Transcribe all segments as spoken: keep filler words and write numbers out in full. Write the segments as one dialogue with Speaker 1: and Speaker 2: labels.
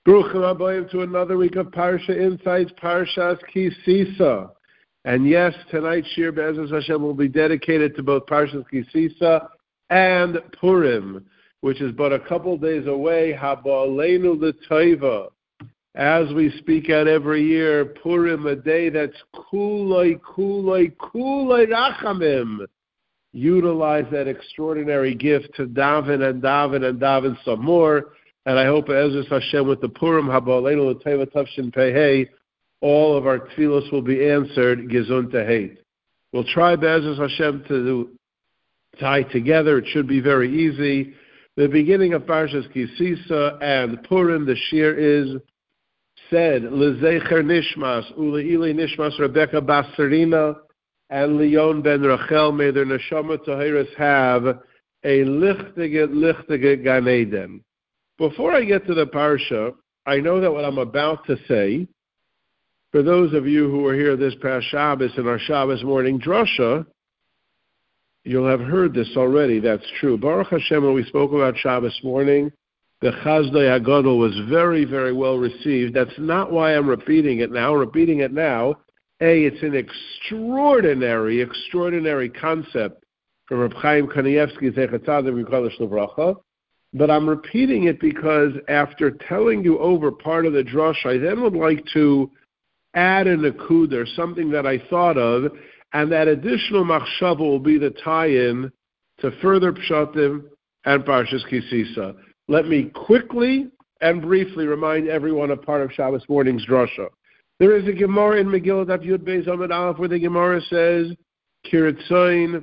Speaker 1: Bruchim Abayim to another week of Parsha Insights, Parshas Ki Sisa. And yes, tonight's Shir Be'ezus Hashem will be dedicated to both Parshas Ki Sisa and Purim, which is but a couple days away. Haba'aleinu l'toiva. As we speak out every year, Purim, a day that's kuloi, kuloi, kuloi rachamim. Utilize that extraordinary gift to daven and daven and daven some more. And I hope, Be'ezus Hashem, with the Purim, Haba'aleinu l'toiva tafshin pei, all of our tefillos will be answered, Gezun Tehet. We'll try, Be'ezus Hashem, to tie together. It should be very easy. The beginning of Parshas Ki Sisa and Purim, the shir is said, L'zecher Nishmas, Ule'ili Nishmas Rebecca Basarina, and Leon ben Rachel, may their neshama tahiris have a lichtige, lichtige Gan Eden. Before I get to the Parsha, I know that what I'm about to say, for those of you who were here this past Shabbos in our Shabbos morning drasha, you'll have heard this already. That's true. Baruch Hashem, when we spoke about Shabbos morning, the Chazdai Hagadol was very, very well received. That's not why I'm repeating it now. I'm repeating it now. A, it's an extraordinary, extraordinary concept from Reb Chaim Kanievsky, Zecher Tzadik V'Kodesh Livracha. But I'm repeating it because after telling you over part of the drush, I then would like to add a nakuda, something that I thought of, and that additional machshava will be the tie-in to further pshatim and Parshas Ki Sisa. Let me quickly and briefly remind everyone of part of Shabbos morning's drasha. There is a Gemara in Megillah Daf Yud Beis Amud Aleph where the Gemara says, Kiritzoin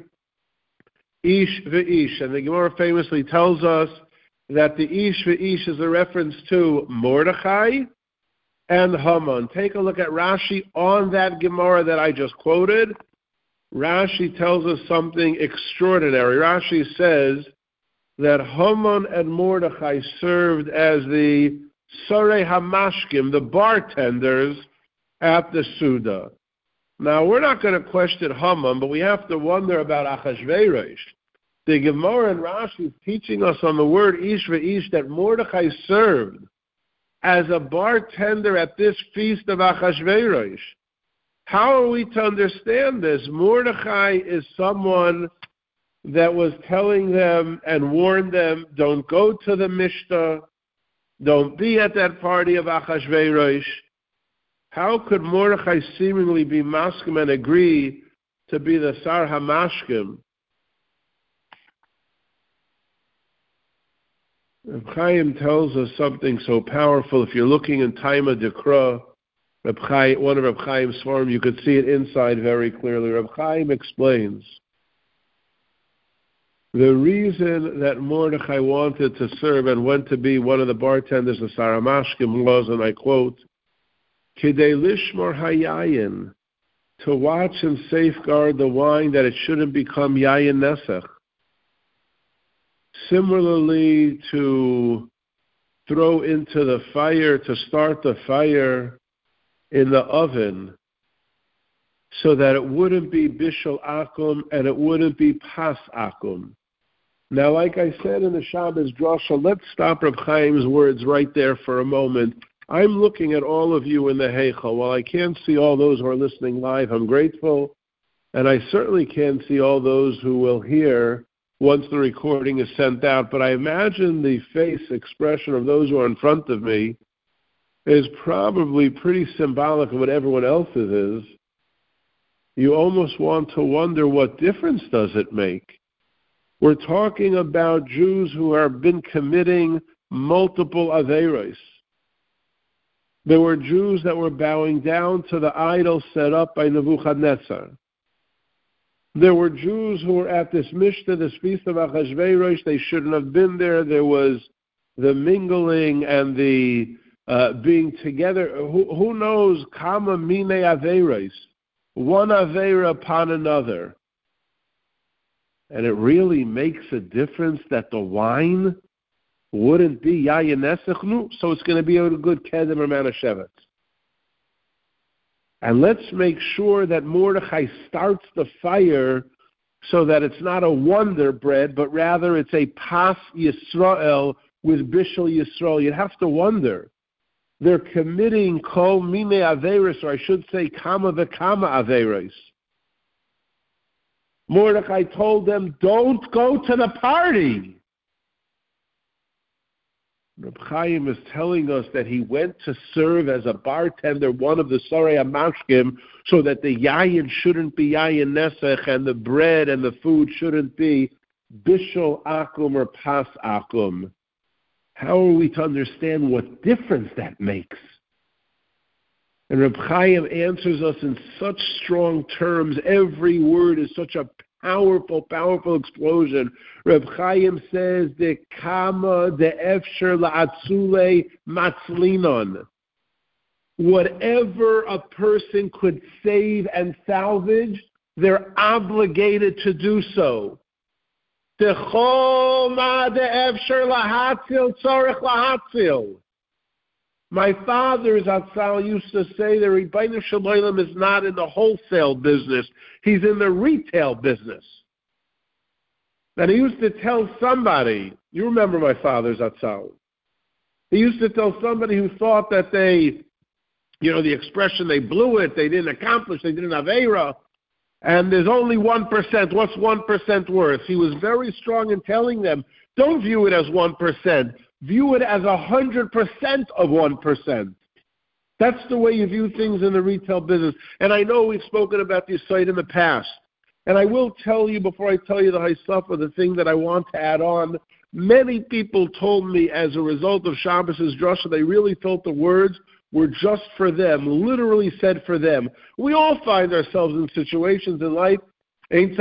Speaker 1: Ish ve'ish, and the Gemara famously tells us that the Ish ve'ish is a reference to Mordechai and Haman. Take a look at Rashi on that Gemara that I just quoted. Rashi tells us something extraordinary. Rashi says that Haman and Mordechai served as the Sarei Hamashkim, the bartenders at the Suda. Now, we're not going to question Haman, but we have to wonder about Achashverosh. The Gemara and Rashi is teaching us on the word Ish ve'ish that Mordechai served as a bartender at this feast of Achashverosh. How are we to understand this? Mordechai is someone that was telling them and warned them, don't go to the Mishta, don't be at that party of Achashverosh. How could Mordechai seemingly be maskim and agree to be the Sar HaMashkim? Reb Chaim tells us something so powerful. If you're looking in Taima Dekra, Reb Chaim, one of Reb Chaim's form, you could see it inside very clearly. Reb Chaim explains the reason that Mordechai wanted to serve and went to be one of the bartenders of Sar HaMashkim was, and I quote, Kidei lishmor hayayin, to watch and safeguard the wine that it shouldn't become yayin nesach. Similarly, to throw into the fire, to start the fire in the oven, so that it wouldn't be bishul akum and it wouldn't be pas akum. Now, like I said in the Shabbos drasha, let's stop Reb Chaim's words right there for a moment. I'm looking at all of you in the Heichal. While I can't see all those who are listening live, I'm grateful, and I certainly can't see all those who will hear once the recording is sent out, but I imagine the face expression of those who are in front of me is probably pretty symbolic of what everyone else's is. You almost want to wonder, what difference does it make? We're talking about Jews who have been committing multiple averos. There were Jews that were bowing down to the idol set up by Nebuchadnezzar. There were Jews who were at this Mishnah, this feast of Achashverosh. They shouldn't have been there. There was the mingling and the uh, being together. Who, who knows? Kama mine averos, one avera upon another. And it really makes a difference that the wine wouldn't be yayin nesach, so it's going to be a good kedem or manashevet. And let's make sure that Mordechai starts the fire so that it's not a wonder bread, but rather it's a pas Yisrael with Bishul Yisrael. You'd have to wonder, They're committing kol mine averis, or I should say kama v'kama averis. Mordechai told them, don't go to the party. Reb Chaim is telling us that he went to serve as a bartender, one of the Sorei HaMashkim, so that the yayin shouldn't be yayin nesech, and the bread and the food shouldn't be bishul akum or pas akum. How are we to understand what difference that makes? And Reb Chaim answers us in such strong terms. Every word is such a powerful, powerful explosion. Reb Chaim says, "De kama de efsher la'atzule matzlinon." Whatever a person could save and salvage, they're obligated to do so. Techol ma de efsher lahatzil tzorech lahatzil. My father, Zatzal, used to say that Rebbeinu Shalom is not in the wholesale business. He's in the retail business. And he used to tell somebody, you remember my father, Zatzal. He used to tell somebody who thought that they, you know, the expression, they blew it, they didn't accomplish, they didn't have era, and there's only one percent. What's one percent worth? He was very strong in telling them, don't view it as one percent. View it as one hundred percent of one percent. That's the way you view things in the retail business. And I know we've spoken about this site in the past. And I will tell you, before I tell you the Haisafah, the thing that I want to add on, many people told me as a result of Shabbos' drasha, they really felt the words were just for them, literally said for them. We all find ourselves in situations in life. We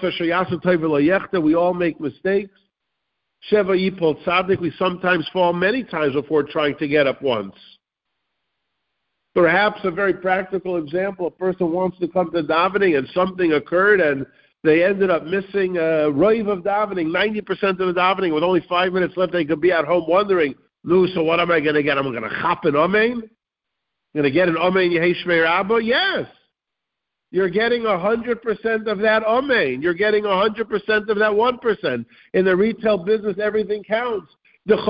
Speaker 1: all make mistakes. Sheva Yipol Tzadik, we sometimes fall many times before trying to get up once. Perhaps a very practical example, a person wants to come to davening and something occurred and they ended up missing a roiv of davening, ninety percent of the davening, with only five minutes left. They could be at home wondering, no, so what am I going to get? Am I going to chop an amen? Going to get an amen Yehi Shmei Rabba? Yes. You're getting one hundred percent of that amen. You're getting one hundred percent of that one percent. In the retail business, everything counts. It's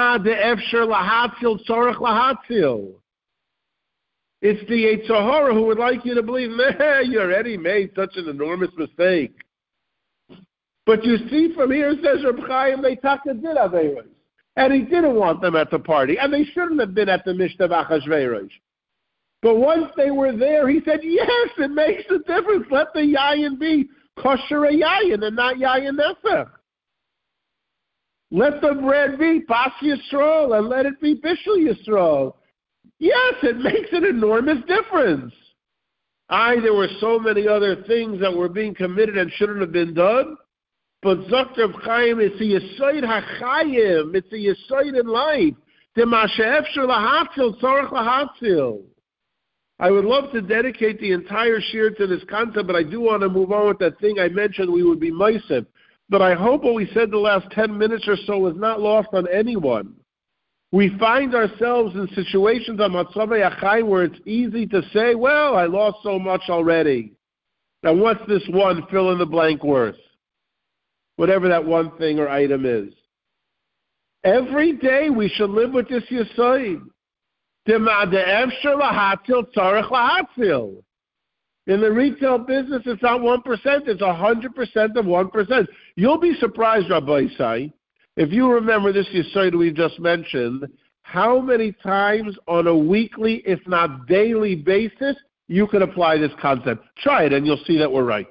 Speaker 1: the Yetzer Hara who would like you to believe, man, you already made such an enormous mistake. But you see from here, says Reb Chaim, they taka did Averos. And he didn't want them at the party. And they shouldn't have been at the Mishtav Achashverosh. But once they were there, he said, yes, it makes a difference. Let the yayin be kosher yayin and not yayin nefech. Let the bread be pas Yisrael and let it be bishul Yisrael. Yes, it makes an enormous difference. Aye, there were so many other things that were being committed and shouldn't have been done. But Zakter Chaim, it's a Yesod HaChayim. It's a Yesod in life. I would love to dedicate the entire shir to this concept, but I do want to move on with that thing I mentioned we would be meisiv. But I hope what we said the last ten minutes or so is not lost on anyone. We find ourselves in situations on Matzavei Achai where it's easy to say, well, I lost so much already. Now what's this one fill in the blank worth? Whatever that one thing or item is. Every day we should live with this Yesod. In the retail business, it's not one percent, it's one hundred percent of one percent. You'll be surprised, Rabbi Isai, if you remember this Yesod we just mentioned, how many times on a weekly, if not daily basis, you can apply this concept. Try it and you'll see that we're right.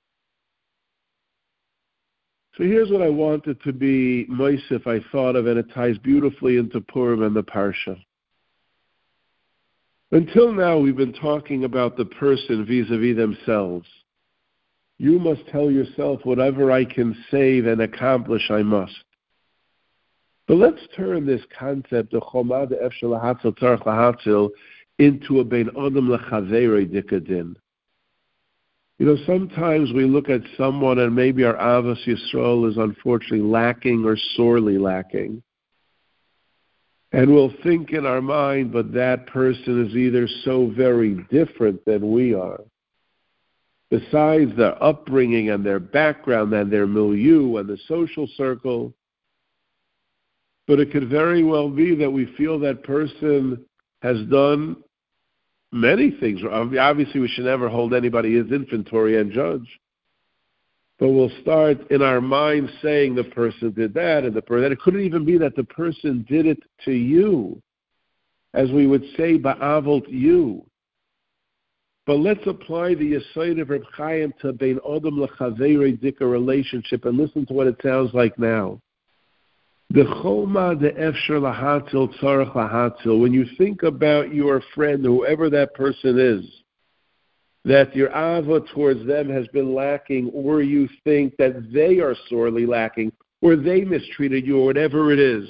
Speaker 1: So here's what I wanted to be Moisef, I thought of, and it ties beautifully into Purim and the Parsha. Until now, we've been talking about the person vis-a-vis themselves. You must tell yourself, whatever I can save and accomplish, I must. But let's turn this concept of Chomad Efshel Lahatzil Tzarech Lahatzil into a Bein Adam Lechaveri Dikadin. You know, sometimes we look at someone and maybe our Avos Yisrael is unfortunately lacking or sorely lacking. And we'll think in our mind, but that person is either so very different than we are. Besides their upbringing and their background and their milieu and the social circle. But it could very well be that we feel that person has done many things. Obviously, we should never hold anybody as inventory and judge. But we'll start in our mind saying the person did that and the person. It couldn't even be that the person did it to you, as we would say, ba'avot you. But let's apply the Yesod of Reb Chaim to Bein Adam L'Chaverei Dika relationship and listen to what it sounds like now. The Choma de Efsher Lahatzil Tzarech Lahatzil. When you think about your friend, whoever that person is, that your ava towards them has been lacking, or you think that they are sorely lacking, or they mistreated you, or whatever it is.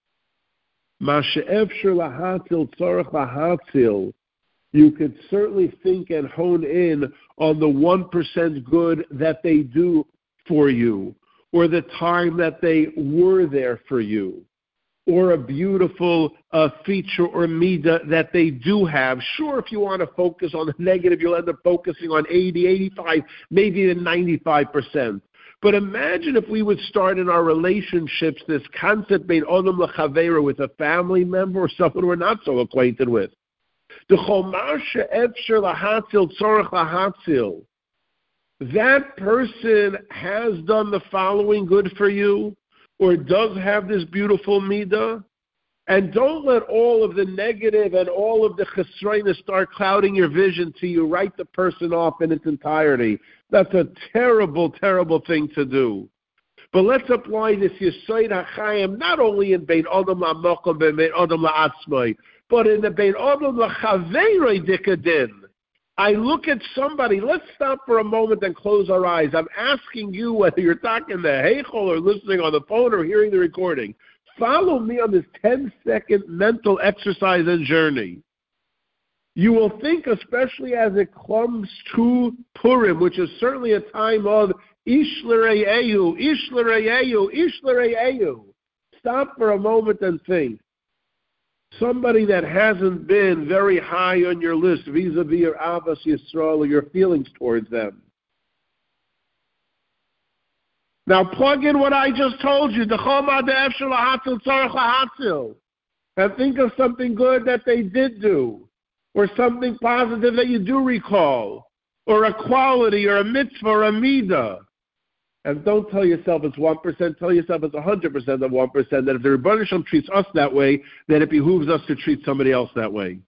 Speaker 1: Mashe Efsher Lahatzil Tzarech Lahatzil. You could certainly think and hone in on the one percent good that they do for you, or the time that they were there for you, or a beautiful uh, feature or midah that they do have. Sure, if you want to focus on the negative, you'll end up focusing on eighty, eighty-five, maybe even ninety-five percent. But imagine if we would start in our relationships this concept bein Adam l'Chaveira with a family member or someone we're not so acquainted with. The Chomar she'efsher lahatzil tzorech lahatzil. That person has done the following good for you, or does have this beautiful midah, and don't let all of the negative and all of the chesroinah start clouding your vision till you write the person off in its entirety. That's a terrible, terrible thing to do. But let's apply this Yesod HaChaim not only in Bein Adam LaMokom and Bein Adam LaAtzmai, but in the Bein Adam L'Chaverei Dika Din. I look at somebody, let's stop for a moment and close our eyes. I'm asking you, whether you're talking to Heichel or listening on the phone or hearing the recording, follow me on this ten-second mental exercise and journey. You will think, especially as it comes to Purim, which is certainly a time of Ish l're'ehu, Ish l're'ehu, Ish l're'ehu. Stop for a moment and think. Somebody that hasn't been very high on your list vis-a-vis your Avos Yisrael or your feelings towards them. Now plug in what I just told you, and think of something good that they did do, or something positive that you do recall, or a quality, or a mitzvah, or a midah. And don't tell yourself it's one percent, tell yourself it's one hundred percent of one percent, that if the Rebbeinu Shalom treats us that way, then it behooves us to treat somebody else that way.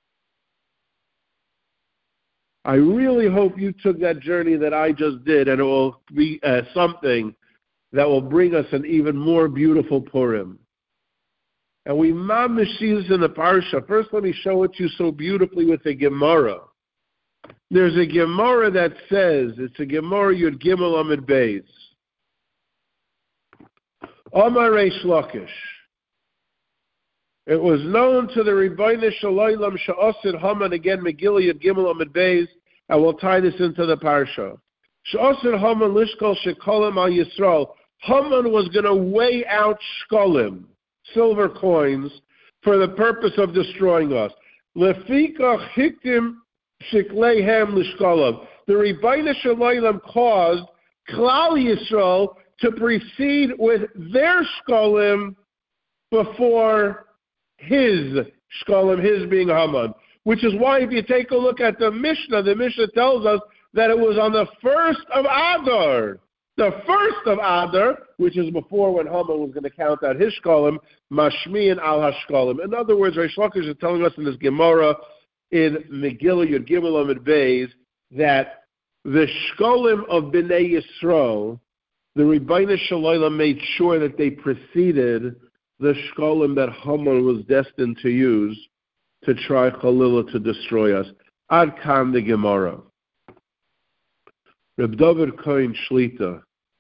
Speaker 1: I really hope you took that journey that I just did, and it will be uh, something that will bring us an even more beautiful Purim. And we mamish see this in the Parsha. First, let me show it to you so beautifully with the Gemara. There's a Gemara that says, it's a Gemara Yud Gimel Amid Beis. Amar Reish Lakish. It was known to the Rebbeinu Shalom Sha'asid Haman, again Megillah Yud Gimel Amid Beis, and we'll tie this into the Parsha. Sha'asid Haman Lishkol Shekalim Al Yisrael. Haman was going to weigh out shkolim, silver coins, for the purpose of destroying us. Lefikach Hiktim Shikleihem Lishkolam. The Rebbeinu Shalom caused Klal Yisrael to proceed with their shkolim before his shkolim, his being Haman. Which is why, if you take a look at the Mishnah, the Mishnah tells us that it was on the first of Adar. The first of Adar, which is before when Haman was going to count out his shkolim, Mashmi'in al hashkolim. In other words, Reish Lakish is telling us in this Gemara in Megillah Yud Gimel Amid Beis that the shkolim of Bnei Yisrael, the Rebbeinu Shalom made sure that they preceded the shkolim that Haman was destined to use to try Chalila to destroy us. Ad Kan the Gemara. Reb David Kohen Shlita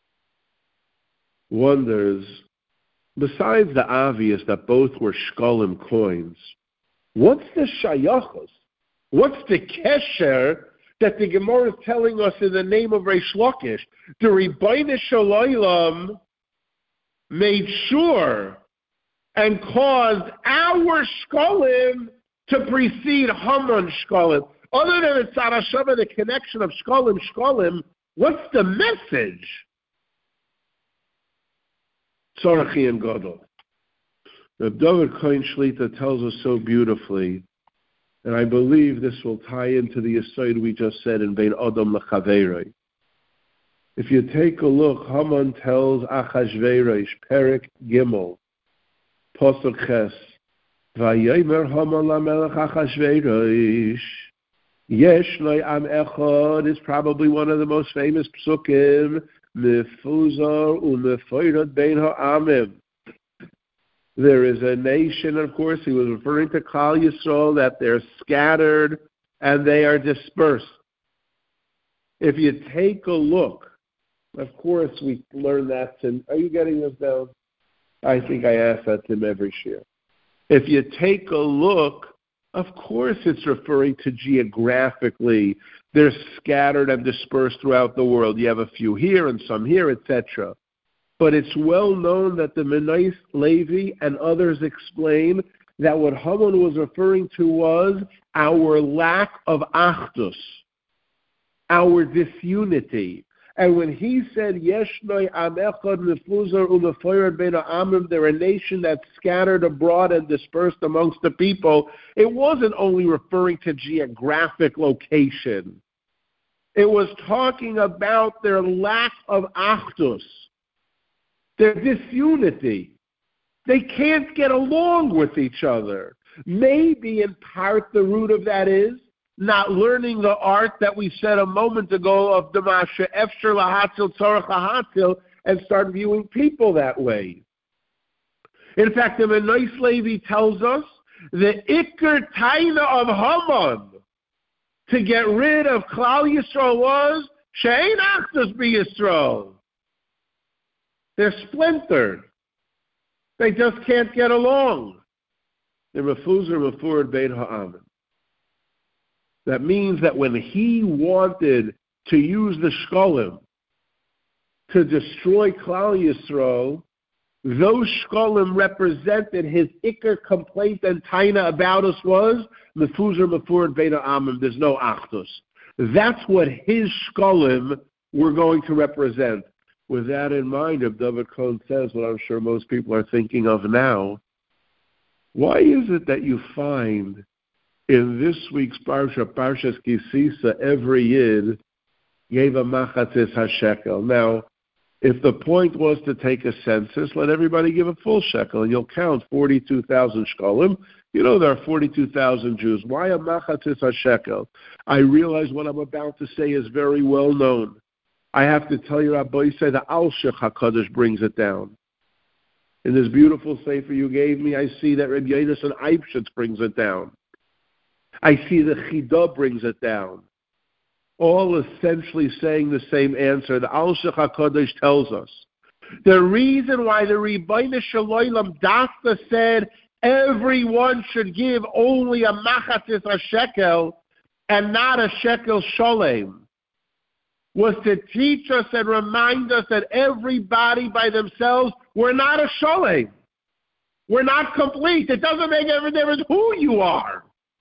Speaker 1: wonders, besides the obvious that both were shkolim coins, what's the shayachos? What's the kesher that the Gemara is telling us in the name of Reish Lakish? The Rebbeinu Shalom made sure and caused our shkolim to precede Haman shkolim. Other than the Tzad HaShava, the connection of shkolim, shkolim, what's the message? Tzarachi and Gadol. Reb David Cohen Shlita tells us so beautifully, and I believe this will tie into the aside we just said in Bein Adam Lechaverei. If you take a look, Haman tells Achashverosh, Perek Gimel, Pasuk Ches, Vayomer Haman lamelech Achashverosh, Yesh lo am echad is probably one of the most famous psukim, Mefuzar u'mefoirad bein ha'amim. There is a nation, of course, he was referring to Klal Yisrael, that they're scattered and they are dispersed. If you take a look, of course, we learn that. In, are you getting this down? I think I ask that to him every year. If you take a look, of course it's referring to geographically. They're scattered and dispersed throughout the world. You have a few here and some here, et cetera. But it's well known that the Menais Levi and others explain that what Haman was referring to was our lack of achdus, our disunity. And when he said, Yeshnoi am echad mefuzar u'mefoirad bein ha'amim, they're a nation that's scattered abroad and dispersed amongst the people, it wasn't only referring to geographic location. It was talking about their lack of achdus, their disunity. They can't get along with each other. Maybe in part the root of that is not learning the art that we said a moment ago of Damasha, Efshir Lahatzil, Tzorach Lahatzil, and start viewing people that way. In fact, the Menais Levi tells us the Iker Taina of Haman to get rid of Klal Yisrael was She'ein Achdus b'Yisrael. They're splintered. They just can't get along. They're Mefuzar Mefurad Bein Ha'amim. That means that when he wanted to use the Shkolim to destroy Klal Yisrael, those Shkolim represented his Iker complaint and Taina about us was Mefuzar Mefurad Bein Ha'amim. There's no Achdus. That's what his Shkolim were going to represent. With that in mind, if David Cohen says what I'm sure most people are thinking of now, why is it that you find in this week's Parsha, Parshas Kisisa, every Yid gave a machatzis hashekel? Now, if the point was to take a census, let everybody give a full shekel, and you'll count forty-two thousand shkolim. You know there are forty-two thousand Jews. Why a machatzis hashekel? I realize what I'm about to say is very well known. I have to tell you, Rabbi say the Al-Shech HaKadosh brings it down. In this beautiful sefer you gave me, I see that Rabbi Yonasan Eibshitz brings it down. I see the Chidah brings it down. All essentially saying the same answer. The Al-Shech HaKadosh tells us. The reason why the Ribbono Shel Olam Dafka said everyone should give only a machatzis a shekel and not a shekel sholem was to teach us and remind us that everybody by themselves, we're not a sholem. We're not complete. It doesn't make every difference who you are.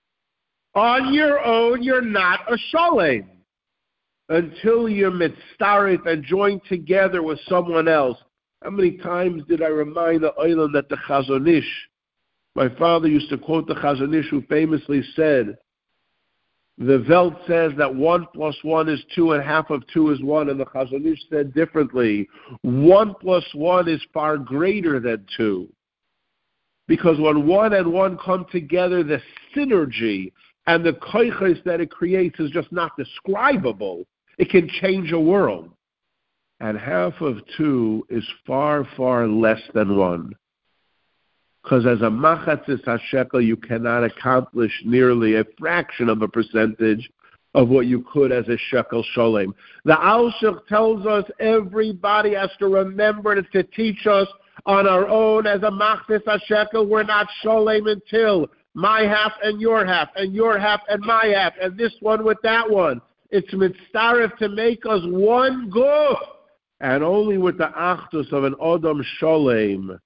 Speaker 1: On your own, you're not a sholem until you're mitztaret and joined together with someone else. How many times did I remind the Olam that the Chazon Ish, my father used to quote the Chazon Ish, who famously said, the Welt says that one plus one is two and half of two is one, and the Chazon Ish said differently, one plus one is far greater than two. Because when one and one come together, the synergy and the koiches that it creates is just not describable. It can change a world. And half of two is far, far less than one. Because as a machatzis hashekel, you cannot accomplish nearly a fraction of a percentage of what you could as a shekel sholem. The Al-Shech tells us everybody has to remember to, to teach us on our own as a machatzis hashekel. We're not sholem until my half and your half and your half and my half and this one with that one. It's mitzaref to make us one guf. And only with the achdus of an Adam sholem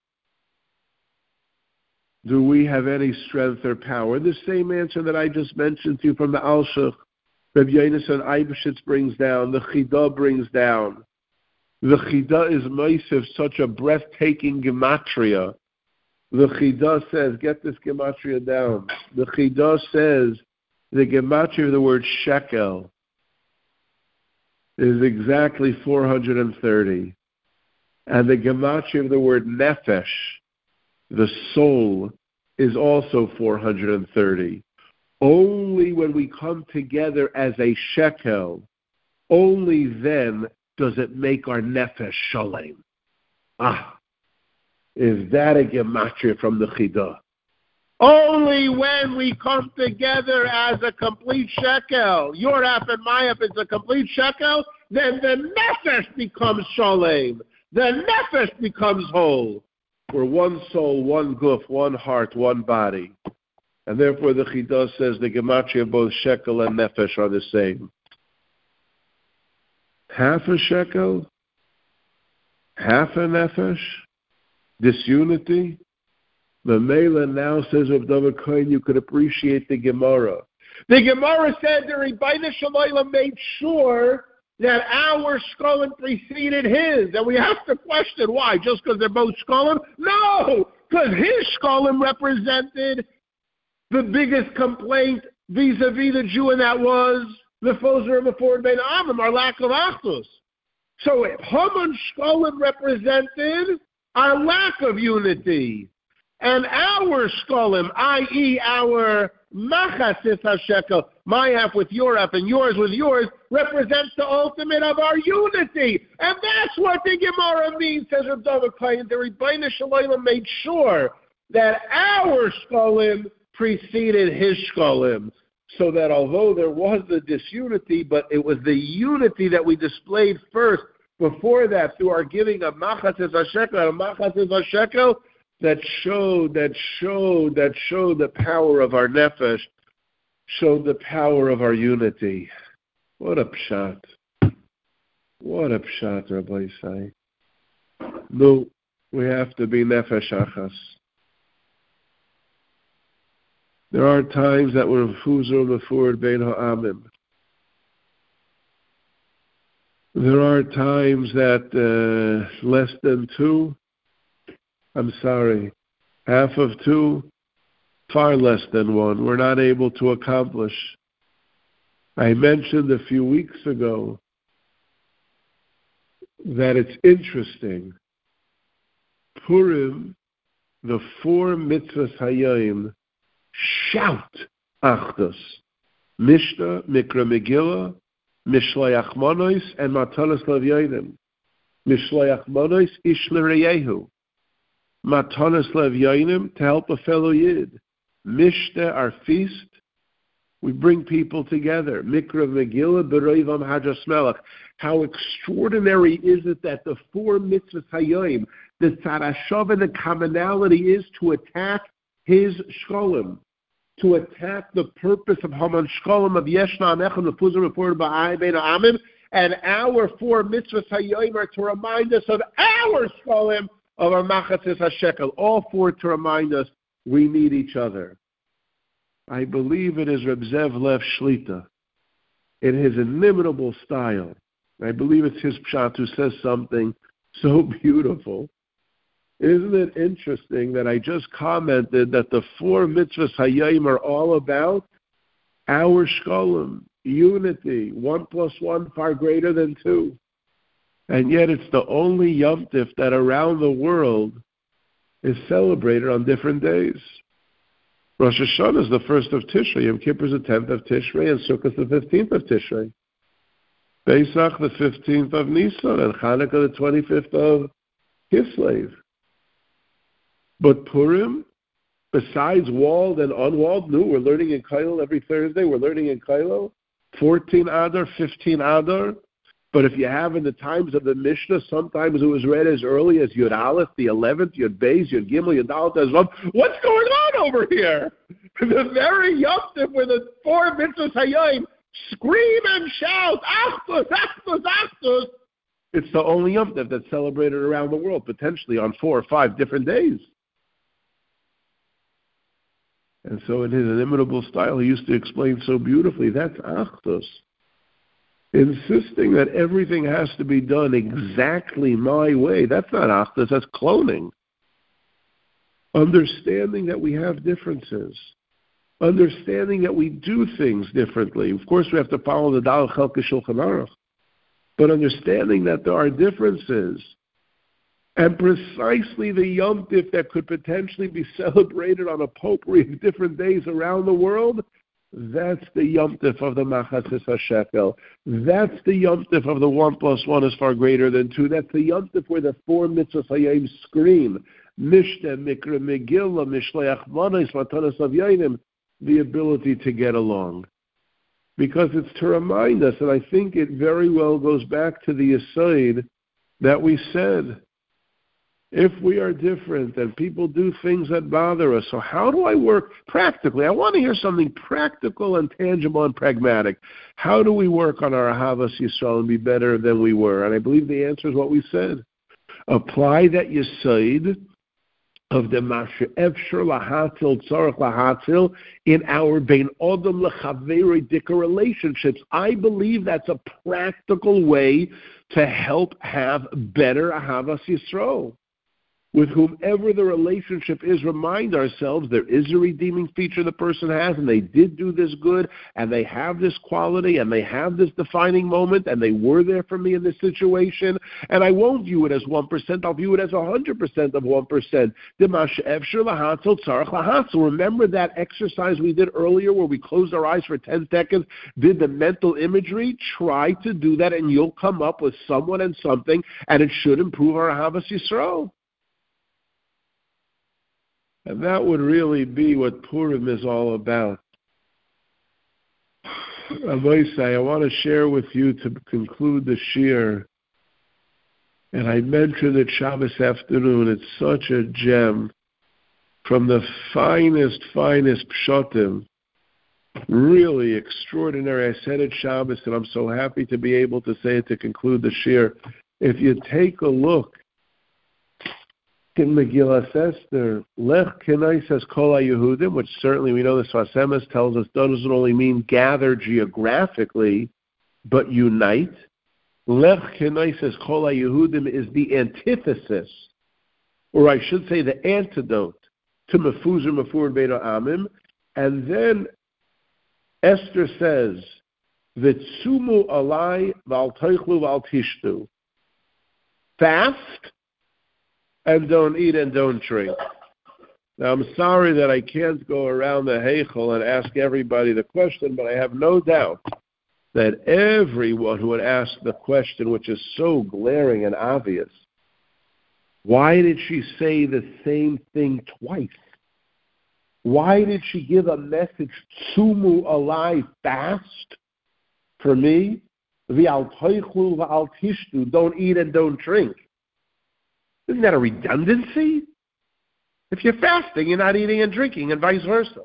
Speaker 1: do we have any strength or power. The same answer that I just mentioned to you from the Al-Shech, Rabbi Yonasan Eibshitz brings down, the Chidah brings down. The Chidah is Meisiv, such a breathtaking gematria. The Chidah says, get this gematria down. The Chidah says the gematria of the word shekel is exactly four hundred thirty. And the gematria of the word nefesh, the soul, is also four hundred thirty. Only when we come together as a shekel, only then does it make our nefesh shalem. Ah, is that a gematria from the Chidah? Only when we come together as a complete shekel, your app and my app is a complete shekel, then the nefesh becomes shalem. The nefesh becomes whole. We're one soul, one guf, one heart, one body. And therefore the Chidah says the gematria of both shekel and nefesh are the same. Half a shekel? Half a nefesh? Disunity? The Mela now says of David Cohen, you could appreciate the Gemara. The Gemara said the Rebbeinu Shalom made sure that our Shkolim preceded his. And we have to question why. Just because they're both Shkolim? No! Because his Shkolim represented the biggest complaint vis-a-vis the Jew, and that was the Fozer and the Ford Ben Amim, our lack of Achdus. So Haman Shkolim represented our lack of unity. And our Shkolim, that is our Machasis HaShekel, my half with your half and yours with yours, represents the ultimate of our unity. And that's what the Gemara means, says Rav David Kohen. The Rebbeinu Shalom made sure that our Shkolim preceded his Shkolim, so that although there was the disunity, but it was the unity that we displayed first, before that, through our giving of Machasis HaShekel, and Machasis HaShekel, that showed, that showed, that showed the power of our nefesh, showed the power of our unity. What a pshat. What a pshat, Rabbi Isai. No, we have to be nefesh achas. There are times that we're mefuzor mefur bein ha'amim. There are times that uh, less than two, I'm sorry, half of two, far less than one, we're not able to accomplish. I mentioned a few weeks ago that it's interesting. Purim, the four mitzvahs hayayim, shout Achdus. Mishnah, Mikra Megillah, Mishloach Monos, and Matanas Levyanim. Mishloach Monos, Ish L'Reyehu. Matanas Levyanim, to help a fellow Yid. Mishnah, our feast, we bring people together. Mikra Megillah, B'Roivam Hajas Melech. How extraordinary is it that the four mitzvahs hayayim, the tzarashav and the commonality is to attack his shkolim, to attack the purpose of Haman shkolim of Yeshna Anechem, the Fuzar reported by Bein Amim, and our four mitzvahs hayayim are to remind us of our shkolim, of our machatzis hashekel. All four to remind us we need each other. I believe it is Reb Zev Lev Shlita, in his inimitable style. I believe it's his pshat who says something so beautiful. Isn't it interesting that I just commented that the four mitzvahs hayayim are all about our shkolim, unity, one plus one far greater than two. And yet it's the only Yom Tif that around the world is celebrated on different days. Rosh Hashanah is the first of Tishrei, Yom Kippur is the tenth of Tishrei, and Sukkot is the fifteenth of Tishrei. Pesach the fifteenth of Nisan, and Chanukah the twenty-fifth of Kislev. But Purim, besides walled and unwalled, no, we're learning in Kailo every Thursday. We're learning in Kailo, fourteen Adar, fifteen Adar. But if you have in the times of the Mishnah, sometimes it was read as early as Yud Aleph, the eleventh, Yud Beis, Yud Gimel, Yud Dalet, Ezrav. What's going on over here? The very Yom Tov where the four mitzvahs hayayim scream and shout, Achdus, Achdus, Achdus. It's the only Yom Tov that's celebrated around the world, potentially on four or five different days. And so in his inimitable style, he used to explain so beautifully, that's Achdus. Insisting that everything has to be done exactly my way, that's not Achdus, that's cloning. understanding that we have differences, understanding that we do things differently. Of course, we have to follow the Dal Chelke Shulchan Aruch, but understanding that there are differences. And precisely the Yom Tif that could potentially be celebrated on a potpourri of different days around the world, that's the Yom Tif of the Machatzis HaShekel. That's the Yom Tif of the one plus one is far greater than two. That's the Yom Tif where the four mitzvahs hayim scream, Mishnah, Mikra, Megillah, Mishleach Manos, Matanos Avyanim, the ability to get along. Because it's to remind us, and I think it very well goes back to the aside that we said, if we are different and people do things that bother us, so how do I work practically? I want to hear something practical and tangible and pragmatic. How do we work on our Ahavas Yisrael and be better than we were? And I believe the answer is what we said. Apply that Yesod of the Masher Efshar Lahatil, Tzarech Lahatil, in our Bein Odom Lechaveri Dika relationships. I believe that's a practical way to help have better Ahavas Yisrael. With whomever the relationship is, remind ourselves there is a redeeming feature the person has, and they did do this good, and they have this quality, and they have this defining moment, and they were there for me in this situation, and I won't view it as one percent, I'll view it as one hundred percent of one percent. Remember that exercise we did earlier where we closed our eyes for ten seconds, did the mental imagery? Try to do that, and you'll come up with someone and something, and it should improve our Ahavas Yisrael. And that would really be what Purim is all about. I want to share with you to conclude the shir. And I mentioned it Shabbos afternoon. It's such a gem from the finest, finest pshatim. Really extraordinary. I said it Shabbos, and I'm so happy to be able to say it to conclude the shir. If you take a look in Megillas Esther, Lech Kenai says Kol HaYehudim, which certainly we know the Sfas Emes tells us doesn't only mean gather geographically, but unite. Lech Kenai says Kol HaYehudim is the antithesis, or I should say the antidote to Mefuzah Mefur Beino Amim. And then Esther says, V'tzumu alai v'al toichlu v'al tishtu. Fast and don't eat and don't drink. Now, I'm sorry that I can't go around the Heichel and ask everybody the question, but I have no doubt that everyone who would ask the question, which is so glaring and obvious, why did she say the same thing twice? Why did she give a message, Tzumu alai, fast, for me, v'al toichlu v'al tishtu, don't eat and don't drink? Isn't that a redundancy? If you're fasting, you're not eating and drinking, and vice versa.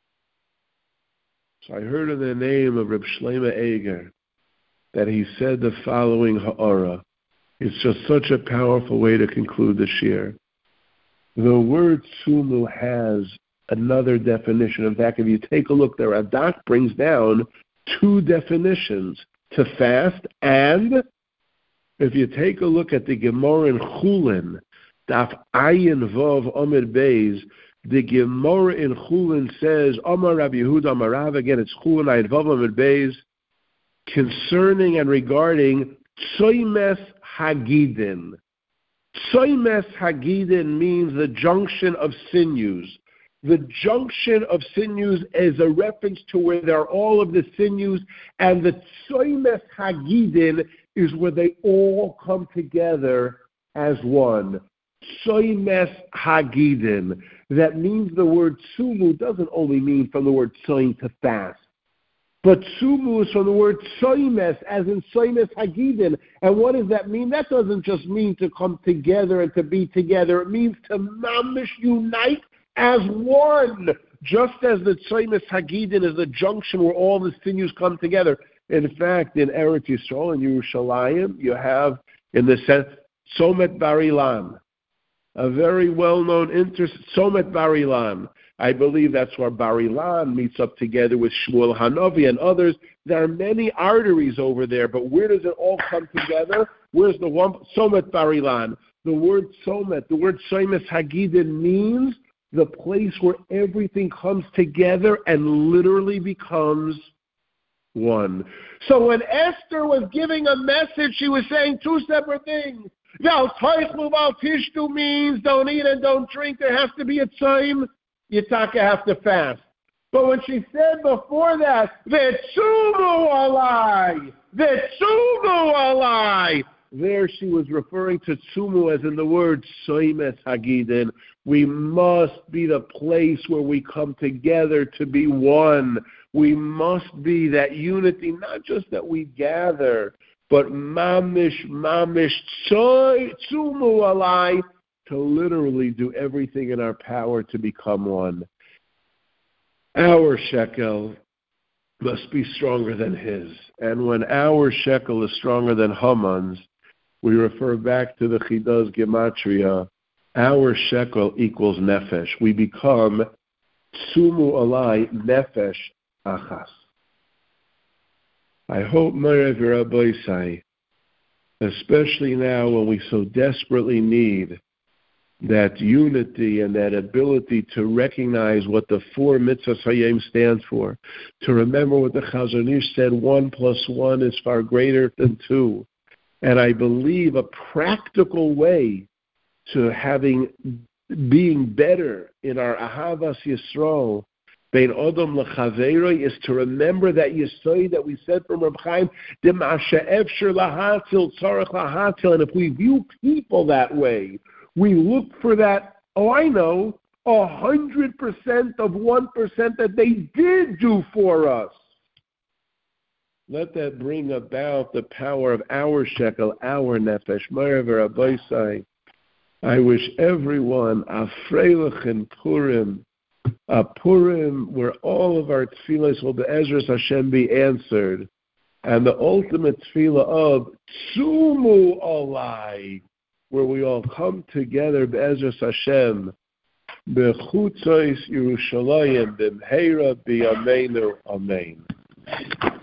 Speaker 1: So I heard in the name of Reb Shlomo Eiger that he said the following ha'ara. It's just such a powerful way to conclude the shir. The word tzumu has another definition. In fact, if you take a look, the Radak brings down two definitions, to fast and, if you take a look at the Gemara in Chulin, Daf Ayin Vov Omer Beis, the Gemara in Chulin says, Omar Rabbi Yehuda Amar Rav, again it's Chulin Ayin Vov Omer Beis, concerning and regarding Tzoymes Hagidin. Tzoymes Hagidin means the junction of sinews. The junction of sinews is a reference to where there are all of the sinews, and the Tzoymes Hagidin is where they all come together as one. Tzoymes Hagidin. That means the word tzumu doesn't only mean from the word tzoyim, to fast, but tzumu is from the word tzoymes, as in Tzoymes Hagidin. And what does that mean? That doesn't just mean to come together and to be together. It means to mamish unite as one. Just as the Tzoymes Hagidin is the junction where all the sinews come together. In fact, in Eretz Yisrael, in Yerushalayim, you have, in the sense, Tzomet Bar Ilan, a very well-known inter Tzomet Bar Ilan. I believe that's where Bar Ilan meets up together with Shmuel Hanavi and others. There are many arteries over there, but where does it all come together? Where's the one? Tzomet Bar Ilan. The word Tzomet, the word Tzoymes Hagidin means the place where everything comes together and literally becomes one. So when Esther was giving a message, she was saying two separate things. Now, Toichlu Val Tishtu means don't eat and don't drink. There has to be a time. Yitaka have to fast. But when she said before that, Vetsumu alai, Vetsumu alai, there she was referring to tsumu as in the word soimes hagidin. We must be the place where we come together to be one. We must be that unity, not just that we gather, but mamish, mamish, tsumu alai, to literally do everything in our power to become one. Our shekel must be stronger than his. And when our shekel is stronger than Haman's, we refer back to the Chida's Gematria. Our shekel equals nefesh. We become tsumu alai nefesh achas. I hope, Merev Rabbeisai, especially now when we so desperately need that unity and that ability to recognize what the four mitzvahs hayim stands for, to remember what the Chazon Ish said, one plus one is far greater than two. And I believe a practical way to having, being better in our Ahavas Yisrael, Bein Odom L'Chaveiroi, is to remember that Yisoi that we said from Reb Chaim, Dema she'efshar lahatil tzarech lahatil, and if we view people that way, we look for that, oh, I know, a hundred percent of one percent that they did do for us. Let that bring about the power of our shekel, our nefesh. Merev Rabbeisai, I wish everyone a freilich in Purim, a Purim where all of our tefillahs will be'ezras Hashem be answered, and the ultimate tefillah of Tzumu Olai, where we all come together be'ezras Hashem, bechutzos Yerushalayim b'mheira b'yameinu amen.